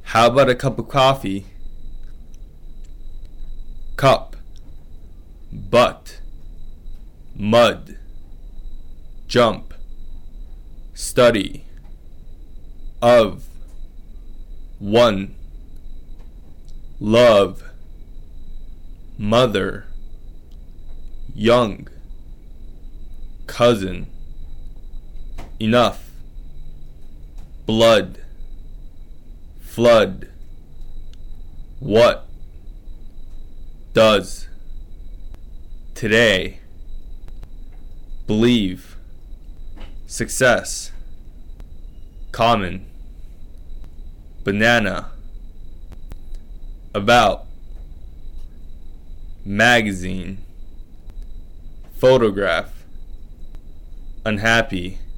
How about a cup of coffee? Cup, butt, mud, jump, study, of, one, love, mother, young, cousin, enough, blood, flood, what, does, today, believe, success, common, banana, about, magazine, photograph, unhappy,